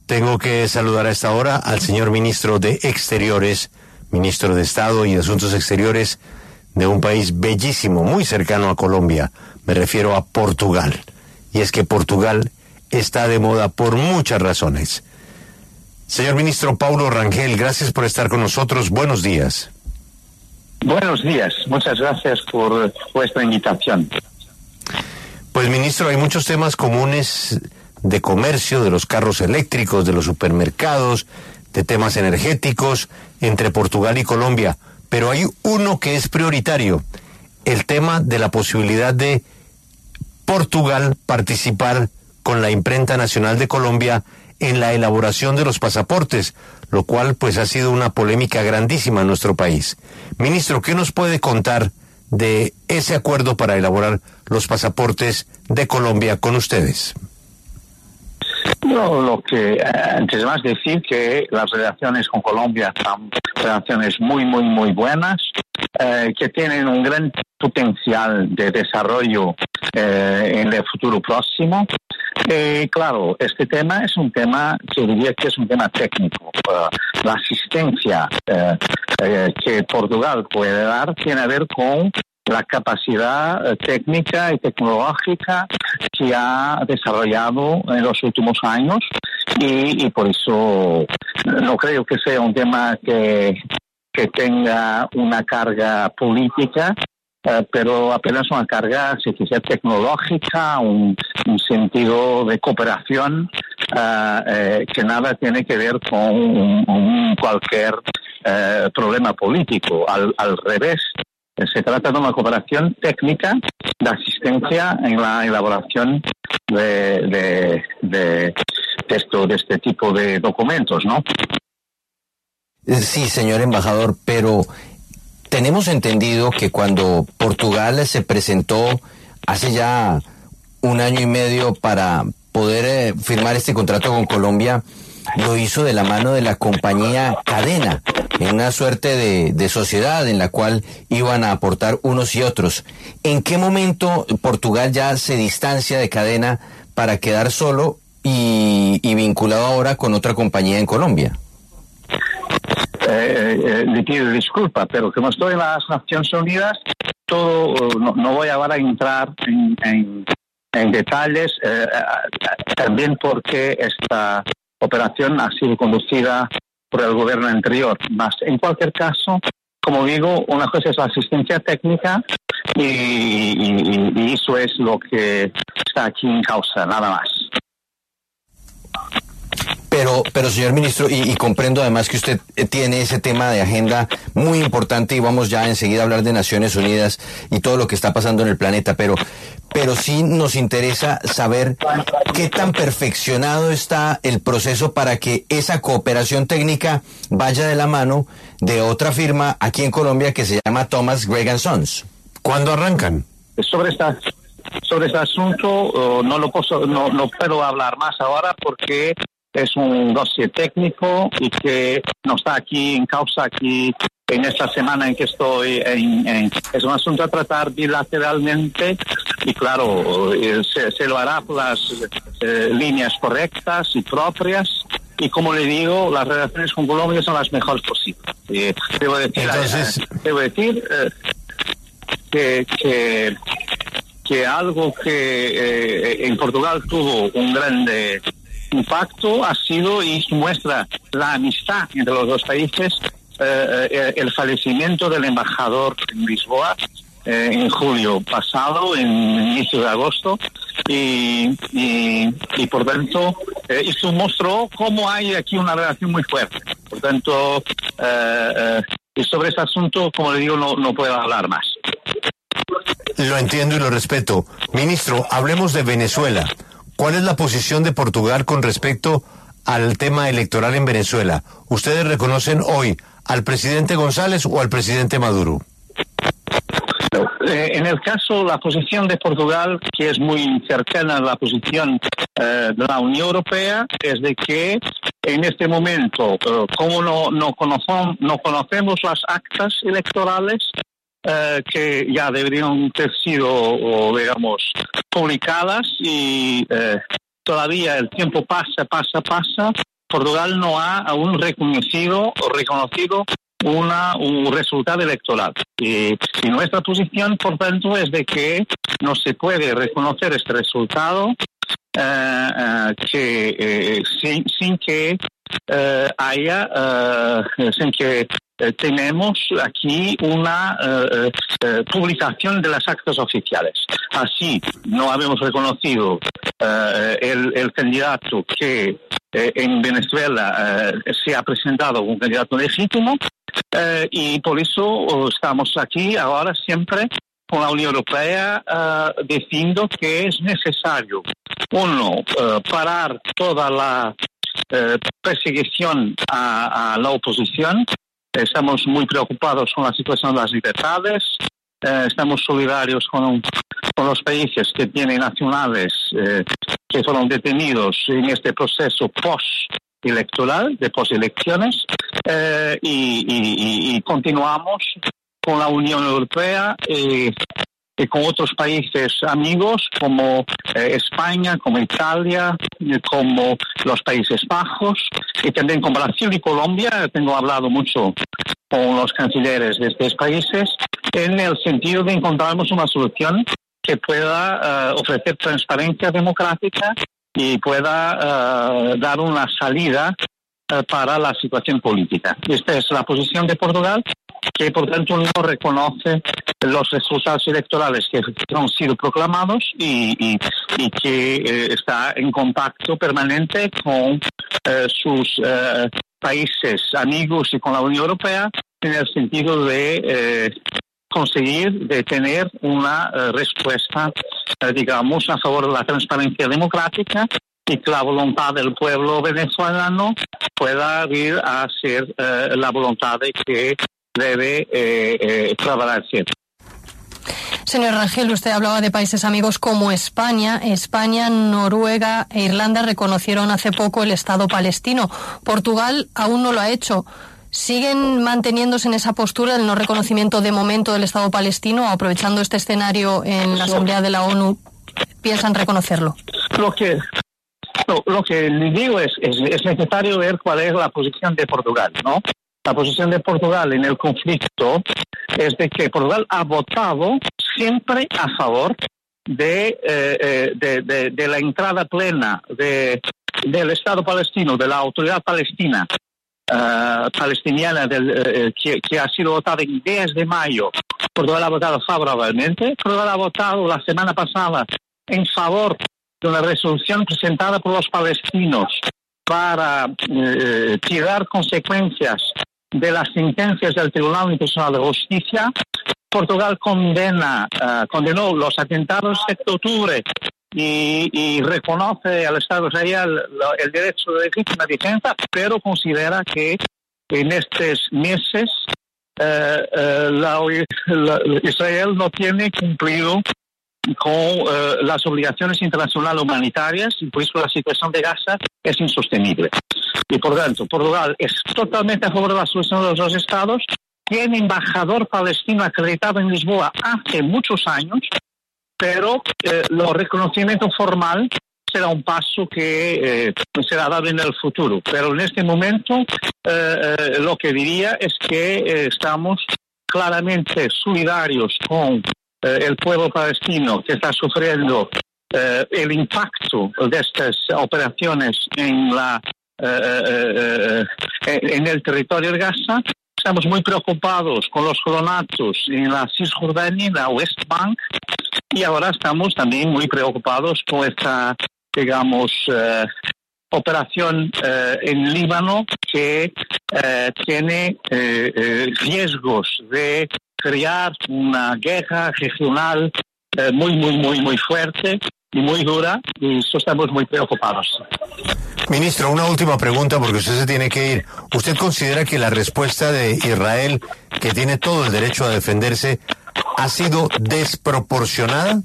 Tengo que saludar a esta hora al señor ministro de Exteriores, ministro de Estado y Asuntos Exteriores de un país bellísimo, muy cercano a Colombia. Me refiero a Portugal. Y es que Portugal está de moda por muchas razones. Señor ministro Paulo Rangel, gracias por estar con nosotros. Buenos días. Buenos días. Muchas gracias por vuestra invitación. Pues, ministro, hay muchos temas comunes de comercio, de los carros eléctricos, de los supermercados, de temas energéticos entre Portugal y Colombia, pero hay uno que es prioritario, el tema de la posibilidad de Portugal participar con la Imprenta Nacional de Colombia en la elaboración de los pasaportes, lo cual pues ha sido una polémica grandísima en nuestro país. Ministro, ¿qué nos puede contar de ese acuerdo para elaborar los pasaportes de Colombia con ustedes? No, lo que antes de más decir que las relaciones con Colombia son relaciones muy buenas, que tienen un gran potencial de desarrollo en el futuro próximo. Claro, este tema es un tema que diría que es un tema técnico. La asistencia que Portugal puede dar tiene a ver con la capacidad técnica y tecnológica que ha desarrollado en los últimos años y por eso no creo que sea un tema que tenga una carga política, pero apenas una carga, si quisiera, tecnológica, un sentido de cooperación que nada tiene que ver con cualquier problema político. Al revés, se trata de una cooperación técnica de asistencia en la elaboración de este tipo de documentos, ¿no? Sí, señor embajador, pero tenemos entendido que cuando Portugal se presentó hace ya 1 año y medio para poder firmar este contrato con Colombia, lo hizo de la mano de la compañía Cadena, en una suerte de sociedad en la cual iban a aportar unos y otros. ¿En qué momento Portugal ya se distancia de Cadena para quedar solo y vinculado ahora con otra compañía en Colombia? Le pido disculpa, pero como estoy en las Naciones Unidas, no voy ahora a entrar en detalles, también porque esta operación ha sido conducida por el gobierno anterior. Mas, en cualquier caso, como digo, una cosa es la asistencia técnica y eso es lo que está aquí en causa, nada más. Pero señor ministro, y comprendo además que usted tiene ese tema de agenda muy importante y vamos ya enseguida a hablar de Naciones Unidas y todo lo que está pasando en el planeta, pero sí nos interesa saber qué tan perfeccionado está el proceso para que esa cooperación técnica vaya de la mano de otra firma aquí en Colombia que se llama Thomas Gregg & Sons. ¿Cuándo arrancan? Sobre este asunto no puedo hablar más ahora porque es un dossier técnico y que no está aquí en causa aquí en esta semana en que estoy es un asunto a tratar bilateralmente y claro, se lo hará por las líneas correctas y propias y como le digo, las relaciones con Colombia son las mejores posibles. Debo decir que algo que en Portugal tuvo un grande impacto ha sido y muestra la amistad entre los dos países, el fallecimiento del embajador en Lisboa en julio pasado, en inicio de agosto, y por tanto eso mostró cómo hay aquí una relación muy fuerte. Por tanto, y sobre ese asunto, como le digo, no puedo hablar más. Lo entiendo y lo respeto. Ministro, hablemos de Venezuela. ¿Cuál es la posición de Portugal con respecto al tema electoral en Venezuela? ¿Ustedes reconocen hoy al presidente González o al presidente Maduro? En el caso, la posición de Portugal, que es muy cercana a la posición de la Unión Europea, es de que en este momento, como no conocemos las actas electorales, que ya deberían ter sido, digamos, publicadas y todavía el tiempo pasa, Portugal no ha aún reconocido un resultado electoral. Y nuestra posición, por tanto, es de que no se puede reconocer este resultado sin que tenemos aquí una publicación de las actas oficiales. Así, no habemos reconocido el candidato que en Venezuela se ha presentado como un candidato legítimo, y por eso estamos aquí ahora siempre con la Unión Europea diciendo que es necesario, uno, parar toda la persecución a la oposición. Estamos muy preocupados con la situación de las libertades. Estamos solidarios con los países que tienen nacionales que fueron detenidos en este proceso post-electoral, de post-elecciones, y continuamos con la Unión Europea y con otros países amigos como España, como Italia, como los Países Bajos, y también con Brasil y Colombia. Tengo hablado mucho con los cancilleres de estos países en el sentido de encontrarnos una solución que pueda ofrecer transparencia democrática y pueda dar una salida para la situación política. Esta es la posición de Portugal, que por tanto no reconoce los resultados electorales que han sido proclamados y que está en contacto permanente con sus países amigos y con la Unión Europea en el sentido de conseguir de tener una respuesta, digamos, a favor de la transparencia democrática y que la voluntad del pueblo venezolano pueda ir a ser la voluntad de que debe trabajarse. Señor Rangel, usted hablaba de países amigos como España. España, Noruega e Irlanda reconocieron hace poco el Estado palestino. Portugal aún no lo ha hecho. ¿Siguen manteniéndose en esa postura del no reconocimiento de momento del Estado palestino, aprovechando este escenario en la Asamblea de la ONU? ¿Piensan reconocerlo? Lo que le digo es necesario ver cuál es la posición de Portugal, ¿no? La posición de Portugal en el conflicto es de que Portugal ha votado siempre a favor de la entrada plena del Estado palestino, de la autoridad palestina, palestiniana que ha sido votada el 10 de mayo. Portugal ha votado favorablemente. Portugal ha votado la semana pasada en favor de una resolución presentada por los palestinos para tirar consecuencias de las sentencias del Tribunal Internacional de Justicia. Portugal condenó los atentados del 7 de octubre y reconoce al Estado de Israel el derecho de legítima defensa, pero considera que en estos meses Israel no tiene cumplido con las obligaciones internacionales humanitarias, y por eso la situación de Gaza es insostenible. Y por tanto, Portugal es totalmente a favor de la solución de los dos estados. Tiene embajador palestino acreditado en Lisboa hace muchos años, pero el reconocimiento formal será un paso que será dado en el futuro. Pero en este momento lo que diría es que estamos claramente solidarios con el pueblo palestino, que está sufriendo el impacto de estas operaciones en el territorio de Gaza. Estamos muy preocupados con los colonatos en la Cisjordania, en la West Bank, y ahora estamos también muy preocupados con esta, digamos, operación en Líbano, que tiene riesgos de crear una guerra regional muy fuerte y muy dura, y eso estamos muy preocupados. Ministro, una última pregunta porque usted se tiene que ir. ¿Usted considera que la respuesta de Israel, que tiene todo el derecho a defenderse, ha sido desproporcionada?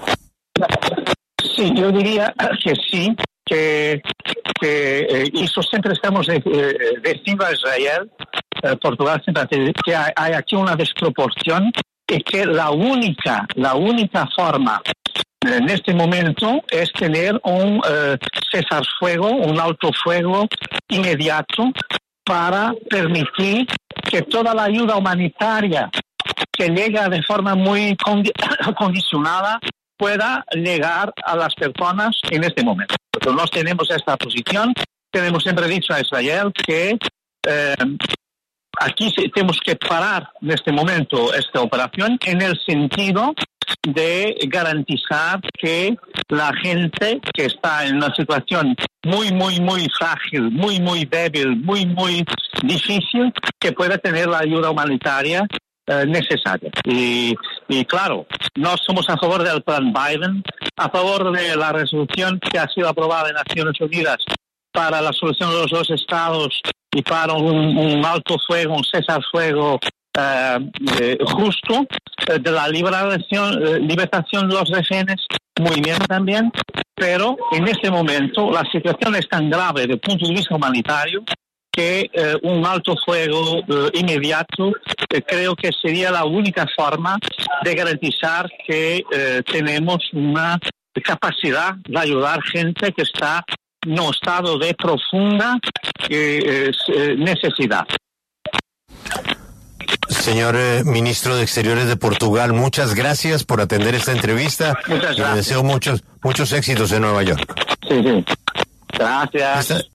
Sí, yo diría que sí, que eso siempre estamos diciendo a Israel, Portugal siempre dice que hay aquí una desproporción, y que la única forma en este momento es tener un cesar fuego, un alto fuego inmediato para permitir que toda la ayuda humanitaria que llega de forma muy condicionada pueda llegar a las personas en este momento. Nosotros tenemos esta posición, tenemos siempre dicho a Israel que aquí tenemos que parar en este momento esta operación en el sentido de garantizar que la gente que está en una situación muy, muy, muy frágil, muy, muy débil, muy, muy difícil, que pueda tener la ayuda humanitaria necesaria. Y claro, no somos a favor del plan Biden, a favor de la resolución que ha sido aprobada en Naciones Unidas para la solución de los dos estados y para un alto fuego, un cesar fuego justo, de la libertación de los rehenes, muy bien también, pero en este momento la situación es tan grave desde el punto de vista humanitario que un alto fuego inmediato creo que sería la única forma de garantizar que tenemos una capacidad de ayudar gente que está en un estado de profunda necesidad. Señor ministro de Exteriores de Portugal, muchas gracias por atender esta entrevista. Muchas gracias. Le deseo muchos éxitos en Nueva York. Sí. Gracias.